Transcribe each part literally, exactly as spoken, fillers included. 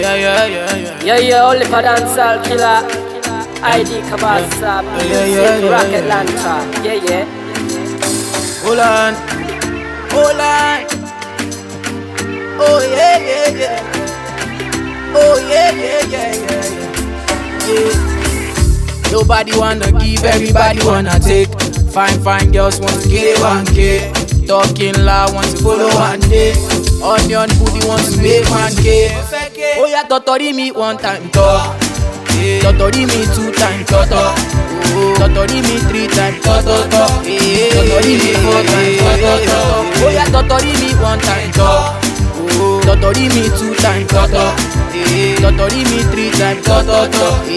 yeah, yeah, yeah, yeah. Yeah, yeah, only for dancehall killer. I D Kabasa, yeah, yeah, yeah, Rocket yeah. Lanta. Yeah, yeah. Hold on, hold on. Oh yeah, yeah, yeah. Oh yeah, yeah, yeah, yeah, yeah. yeah. Nobody wanna give, everybody wanna take. Fine, fine girls want to get one K. Talking loud want to follow one day. Onion booty want to make one K. Oh yeah, totori me one time, talk. Totori me two times, toto. Totori me three times, toto. Totori me four times, toto. Oh yeah, totori me one time, talk. Totori me two times, toto. Totori me three times, toto.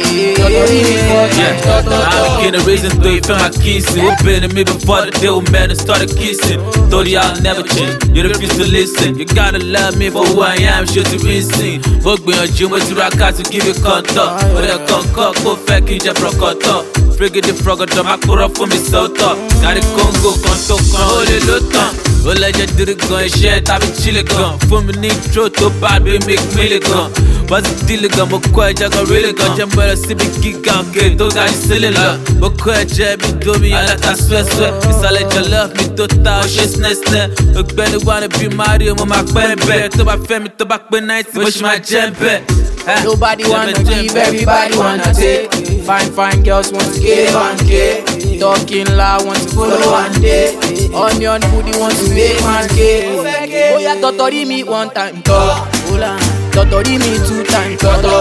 Totori me four times, toto. I became a reason to you feel my kissing. Who been to me before the deal man and started kissing? Thought y'all never change, you refuse to listen. You gotta love me for who I am, should you insane. Work me on gym with you, I got to give you contact. But I can't cock, go fake in Jabra Cotta. Frigate the frog, I'm a cura for me, so talk. Got a Congo, conto, con, holy luton. Well, I just did it gun, shit, I've been chilling gun. For me, need throw to bad, we make milligan. Was it dealing gun, but quite I got really gun. Jump where I see me kick out, get those guys selling love. But quite jab me, do me, I let that sweat, sweat. It's all like you love me, to touch, she's next. Look, better wanna be Mario, my baby. To my family, to back when I see, wish my jam back. Nobody wanna give, everybody wanna take. Fine, fine girls want to get one K. Talking loud want to follow one day. Onion booty want to make one K. Oh yeah, totori me one time, talk. Totori me two times, toto.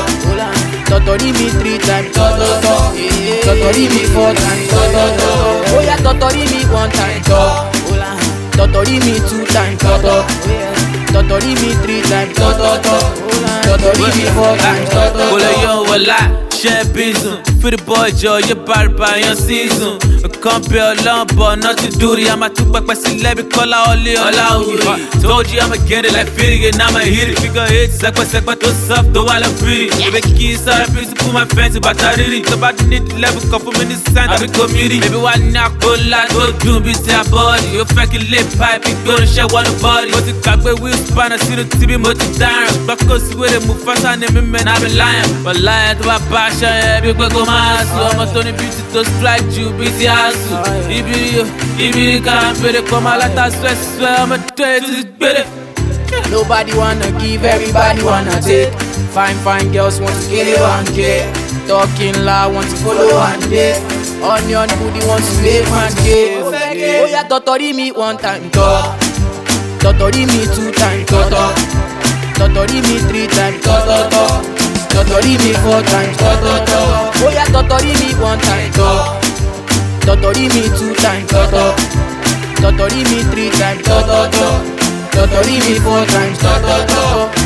Totori me three times, toto. Totori me four times, toto. Oh yeah, totori me one time, talk. Totori me two times, toto. Totori me three times, toto. Totori me four times, toto. Well, yo, well, I share business. For the boy, Joe, you're bad by your season. A compare long, but not to do it. I'm a two back by celebrity, call out only all out. Told you I'ma get it like fitting, and I'ma hit it. Figure it, sack by sack, but too soft, though I love pretty. If a key, so I please put my fancy, but I did it. About the need level, couple minutes, sand, I'm a community. Maybe one knock, go lot, go do, be say body. You're fucking lip pipe, you gonna share one body. But the cock, where we span, I see the T V, multi down. But cause with it, move fast, and them men, I've been lying. But lying to my passion, yeah, big go my ass. I'm a Tony Beauty to strike you, busy ass. Ibiri, Ibiri, can't better come out like that, swear, swear, I'm a dead to this better. Nobody wanna give, everybody wanna take. Fine, fine girls want to get one K. Talking loud want to follow one day. Onion booty want to make one K. Oh yeah, totori me one time, talk. Totori me two times, toto. Totori me three times, toto. Totori me four times, toto. Oh yeah, totori me one time, talk. Totori me two times, toto. Totori me three times, toto. Totori me four times, toto.